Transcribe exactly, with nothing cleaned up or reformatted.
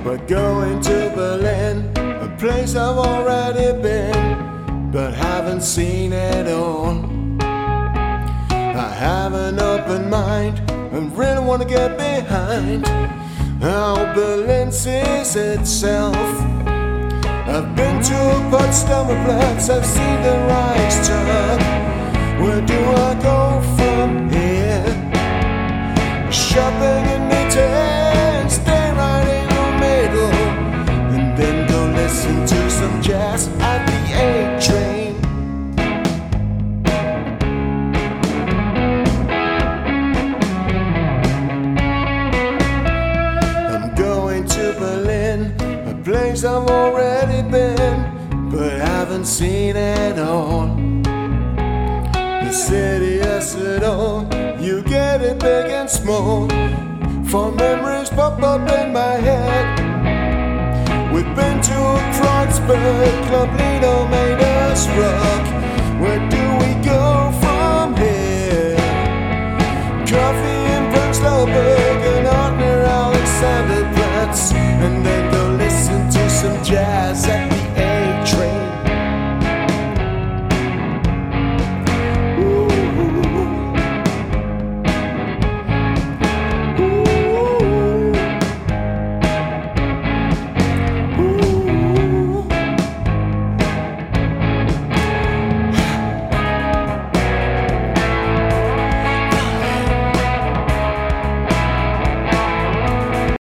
We're going to Berlin, a place I've already been, but haven't seen it all. I have an open mind and really want to get behind how Berlin sees itself. I've been to Potsdamer Platz, I've seen the Reichstag. Where do I go from here? Shopping in Midtown, stay right in the middle, and then go listen to some jazz at the A train. I'm going to Berlin, a place I've already been, but haven't seen it all. The city has it all, you get it big and small. For memories pop up in my head. We've been to Kreuzberg, Club Lido made us rock. Where do we go from here? Coffee in Prenzlauer Berg and out near Alexanderplatz.